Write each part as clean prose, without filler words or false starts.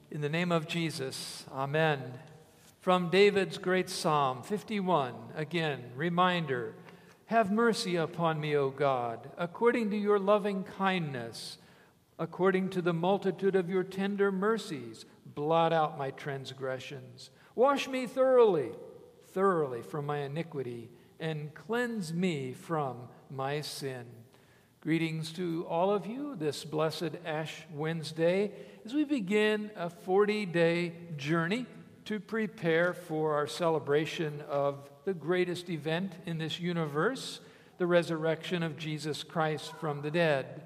In the name of Jesus, amen. From David's great Psalm 51, again, reminder, have mercy upon me, O God, according to your loving kindness, according to the multitude of your tender mercies, blot out my transgressions. Wash me thoroughly from my iniquity, and cleanse me from my sin. Greetings to all of you this blessed Ash Wednesday as we begin a 40-day journey to prepare for our celebration of the greatest event in this universe, the resurrection of Jesus Christ from the dead.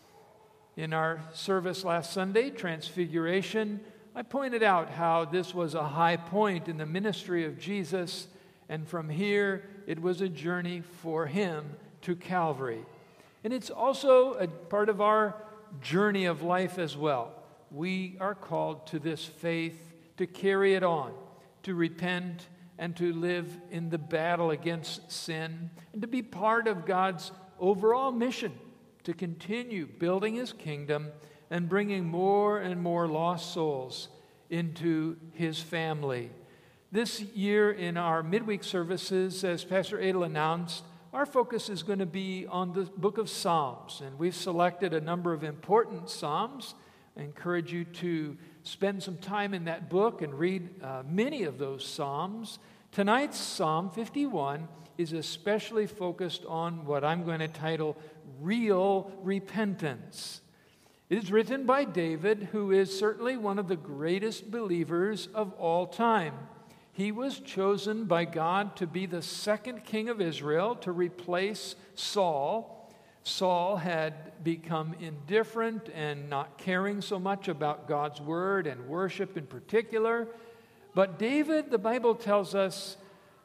In our service last Sunday, Transfiguration, I pointed out how this was a high point in the ministry of Jesus, and from here it was a journey for him to Calvary. And it's also a part of our journey of life as well. We are called to this faith to carry it on, to repent and to live in the battle against sin, and to be part of God's overall mission to continue building his kingdom and bringing more and more lost souls into his family. This year in our midweek services, as Pastor Adel announced, our focus is going to be on the book of Psalms, and we've selected a number of important Psalms. I encourage you to spend some time in that book and read many of those Psalms. Tonight's Psalm 51 is especially focused on what I'm going to title Real Repentance. It is written by David, who is certainly one of the greatest believers of all time. He was chosen by God to be the second king of Israel, to replace Saul. Saul had become indifferent and not caring so much about God's word and worship in particular. But David, the Bible tells us,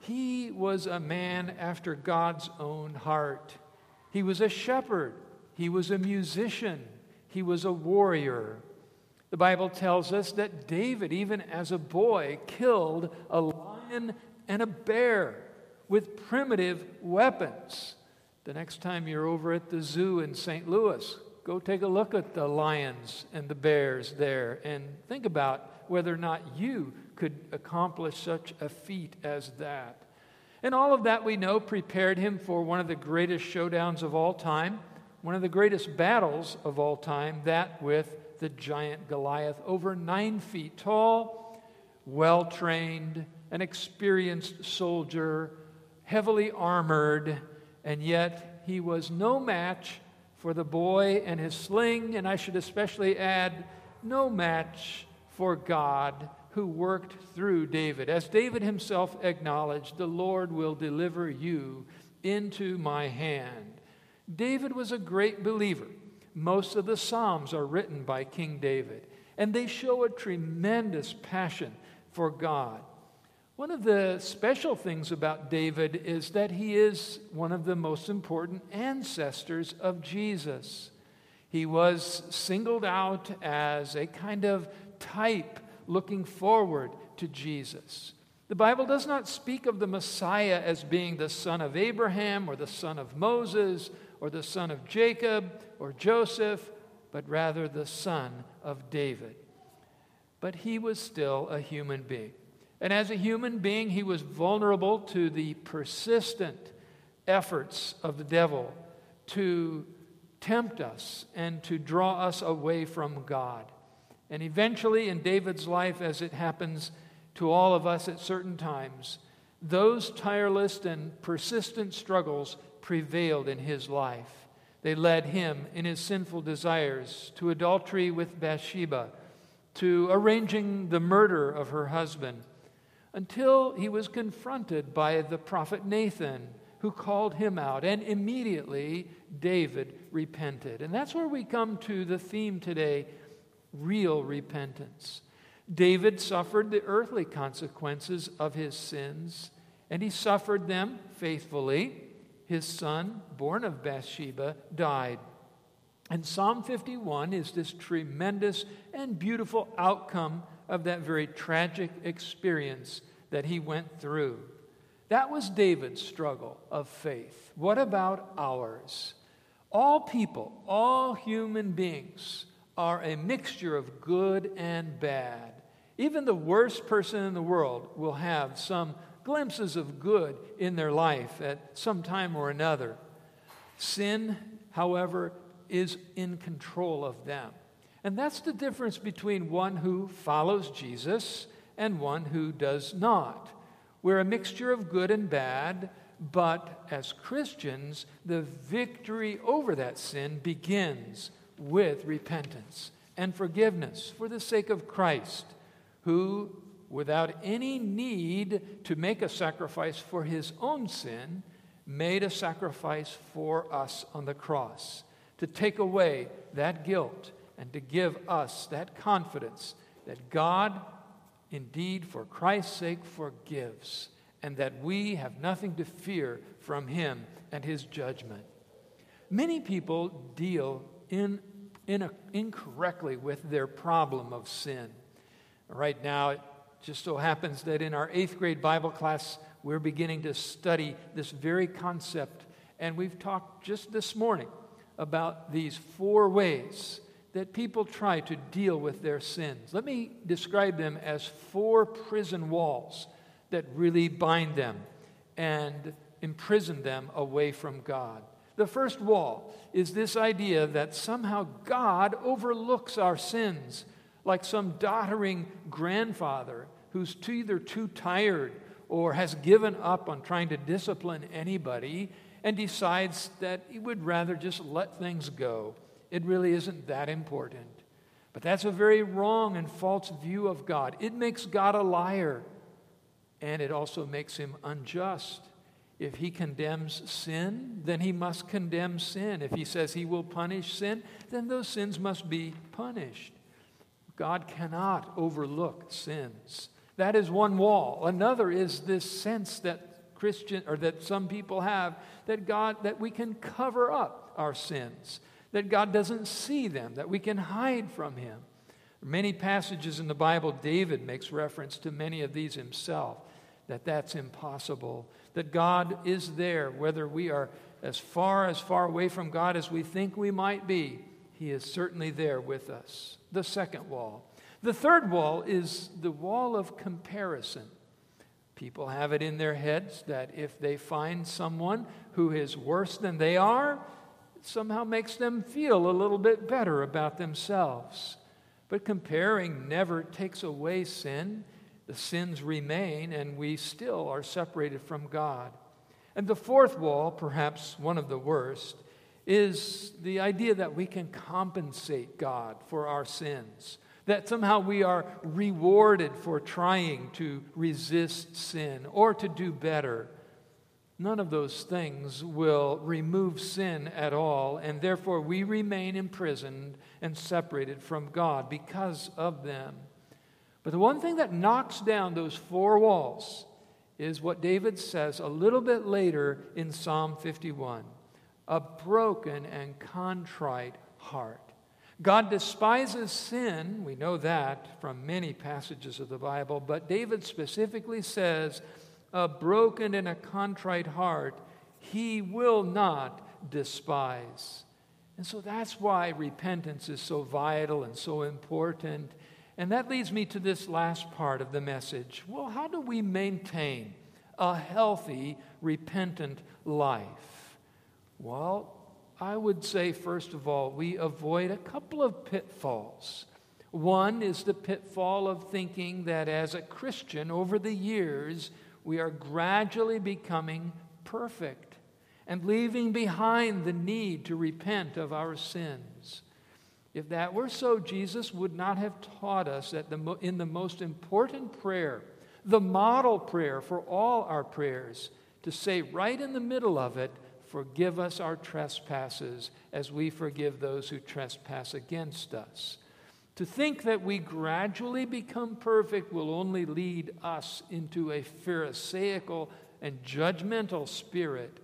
he was a man after God's own heart. He was a shepherd. He was a musician. He was a warrior. The Bible tells us that David, even as a boy, killed a lion and a bear with primitive weapons. The next time you're over at the zoo in St. Louis, go take a look at the lions and the bears there and think about whether or not you could accomplish such a feat as that. And all of that, we know, prepared him for one of the greatest showdowns of all time, one of the greatest battles of all time, that with the giant Goliath, over 9 feet tall, well-trained, an experienced soldier, heavily armored, and yet he was no match for the boy and his sling, and I should especially add, no match for God who worked through David. As David himself acknowledged, the Lord will deliver you into my hand. David was a great believer. Most of the Psalms are written by King David, and they show a tremendous passion for God. One of the special things about David is that he is one of the most important ancestors of Jesus. He was singled out as a kind of type looking forward to Jesus. The Bible does not speak of the Messiah as being the son of Abraham or the son of Moses or the son of Jacob or Joseph, but rather the son of David. But he was still a human being. And as a human being, he was vulnerable to the persistent efforts of the devil to tempt us and to draw us away from God. And eventually in David's life, as it happens to all of us at certain times, those tireless and persistent struggles prevailed in his life. They led him in his sinful desires to adultery with Bathsheba, to arranging the murder of her husband, until he was confronted by the prophet Nathan, who called him out, and immediately David repented. And that's where we come to the theme today, real repentance. David suffered the earthly consequences of his sins, and he suffered them faithfully. His son, born of Bathsheba, died. And Psalm 51 is this tremendous and beautiful outcome of that very tragic experience that he went through. That was David's struggle of faith. What about ours? All people, all human beings are a mixture of good and bad. Even the worst person in the world will have some glimpses of good in their life at some time or another. Sin, however, is in control of them. And that's the difference between one who follows Jesus and one who does not. We're a mixture of good and bad, but as Christians, the victory over that sin begins with repentance and forgiveness for the sake of Christ, who, without any need to make a sacrifice for his own sin, made a sacrifice for us on the cross to take away that guilt and to give us that confidence that God, indeed, for Christ's sake, forgives, and that we have nothing to fear from him and his judgment. Many people deal incorrectly with their problem of sin. Right now, it just so happens that in our 8th grade Bible class, we're beginning to study this very concept, and we've talked just this morning about these 4 ways that people try to deal with their sins. Let me describe them as 4 prison walls that really bind them and imprison them away from God. The first wall is this idea that somehow God overlooks our sins, like some doddering grandfather who's either too tired or has given up on trying to discipline anybody and decides that he would rather just let things go. It really isn't that important. But that's a very wrong and false view of God. It makes God a liar, and it also makes him unjust. If he condemns sin, then he must condemn sin. If he says he will punish sin, then those sins must be punished. God cannot overlook sins. That is one wall. Another is this sense that that some people have that we can cover up our sins, that God doesn't see them, that we can hide from him. Many passages in the Bible, David makes reference to many of these himself, that's impossible, that God is there, whether we are as far away from God as we think we might be. He is certainly there with us. The second wall. The third wall is the wall of comparison. People have it in their heads that if they find someone who is worse than they are, it somehow makes them feel a little bit better about themselves. But comparing never takes away sin. The sins remain, and we still are separated from God. And the fourth wall, perhaps one of the worst, is the idea that we can compensate God for our sins, that somehow we are rewarded for trying to resist sin or to do better. None of those things will remove sin at all, and therefore we remain imprisoned and separated from God because of them. But the one thing that knocks down those 4 walls is what David says a little bit later in Psalm 51, a broken and contrite heart. God despises sin, we know that from many passages of the Bible, but David specifically says, a broken and a contrite heart he will not despise. And so that's why repentance is so vital and so important. And that leads me to this last part of the message. Well, how do we maintain a healthy, repentant life? Well, I would say, first of all, we avoid a couple of pitfalls. One is the pitfall of thinking that as a Christian, over the years, we are gradually becoming perfect and leaving behind the need to repent of our sins. If that were so, Jesus would not have taught us that in the most important prayer, the model prayer for all our prayers, to say right in the middle of it, forgive us our trespasses as we forgive those who trespass against us. To think that we gradually become perfect will only lead us into a pharisaical and judgmental spirit.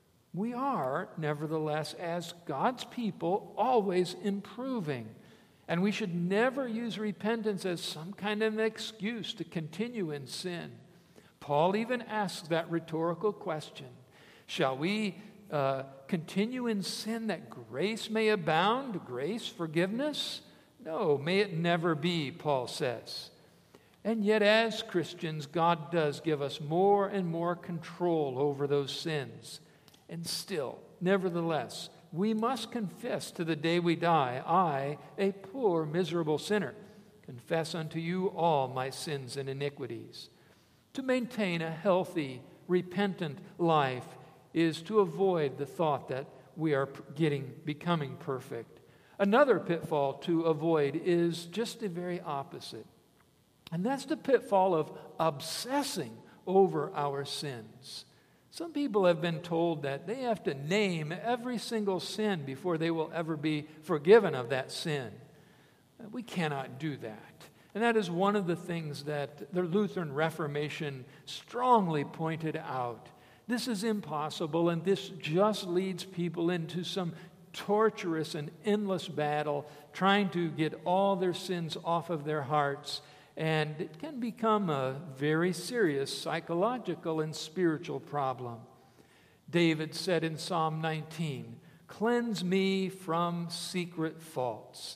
We are, nevertheless, as God's people, always improving. And we should never use repentance as some kind of an excuse to continue in sin. Paul even asks that rhetorical question. Shall we continue in sin that grace may abound? Grace, forgiveness? No, may it never be, Paul says. And yet, as Christians, God does give us more and more control over those sins. And still, nevertheless, we must confess to the day we die, I, a poor, miserable sinner, confess unto you all my sins and iniquities. To maintain a healthy, repentant life is to avoid the thought that we are becoming perfect. Another pitfall to avoid is just the very opposite. And that's the pitfall of obsessing over our sins. Some people have been told that they have to name every single sin before they will ever be forgiven of that sin. We cannot do that. And that is one of the things that the Lutheran Reformation strongly pointed out. This is impossible, and this just leads people into some torturous and endless battle trying to get all their sins off of their hearts. And it can become a very serious psychological and spiritual problem. David said in Psalm 19, "Cleanse me from secret faults."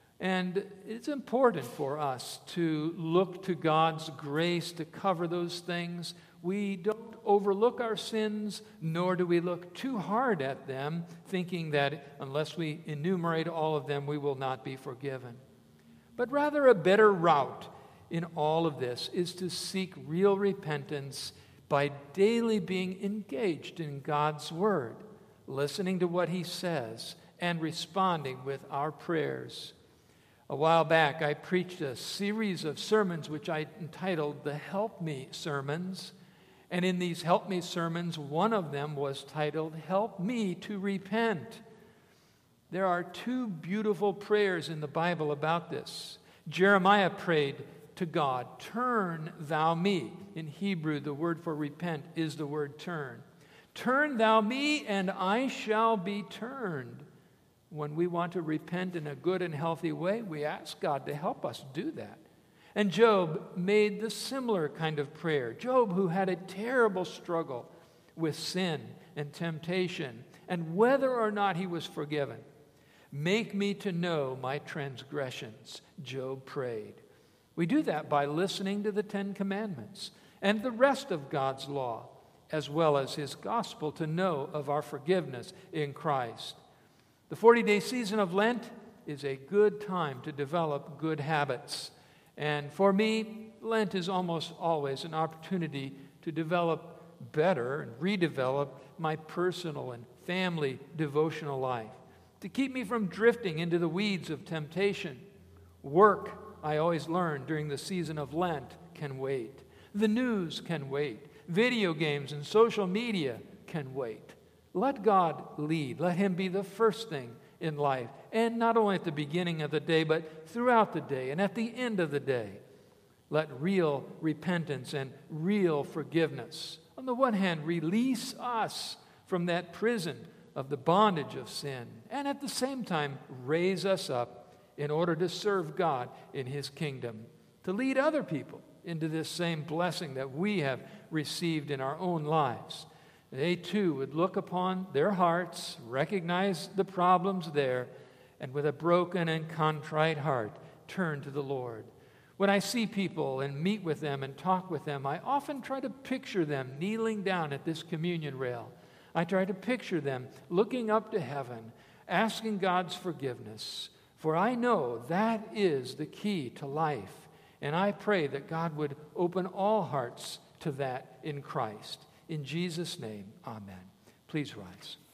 And it's important for us to look to God's grace to cover those things. We don't overlook our sins, nor do we look too hard at them, thinking that unless we enumerate all of them, we will not be forgiven. But rather, a better route in all of this is to seek real repentance by daily being engaged in God's Word, listening to what He says, and responding with our prayers. A while back, I preached a series of sermons which I entitled the Help Me Sermons. And in these Help Me sermons, one of them was titled, Help Me to Repent. There are two beautiful prayers in the Bible about this. Jeremiah prayed to God, "Turn thou me." In Hebrew, the word for repent is the word turn. "Turn thou me, and I shall be turned." When we want to repent in a good and healthy way, we ask God to help us do that. And Job made the similar kind of prayer. Job, who had a terrible struggle with sin and temptation, and whether or not he was forgiven. "Make me to know my transgressions," Job prayed. We do that by listening to the Ten Commandments and the rest of God's law, as well as His gospel, to know of our forgiveness in Christ. The 40-day season of Lent is a good time to develop good habits. And for me, Lent is almost always an opportunity to develop better and redevelop my personal and family devotional life, to keep me from drifting into the weeds of temptation. Work, I always learn during the season of Lent, can wait. The news can wait. Video games and social media can wait. Let God lead. Let Him be the first thing in life. And not only at the beginning of the day, but throughout the day and at the end of the day. Let real repentance and real forgiveness, on the one hand, release us from that prison of the bondage of sin, and at the same time, raise us up in order to serve God in His kingdom, to lead other people into this same blessing that we have received in our own lives. They too would look upon their hearts, recognize the problems there, and with a broken and contrite heart, turn to the Lord. When I see people and meet with them and talk with them, I often try to picture them kneeling down at this communion rail. I try to picture them looking up to heaven, asking God's forgiveness. For I know that is the key to life. And I pray that God would open all hearts to that in Christ. In Jesus' name, amen. Please rise.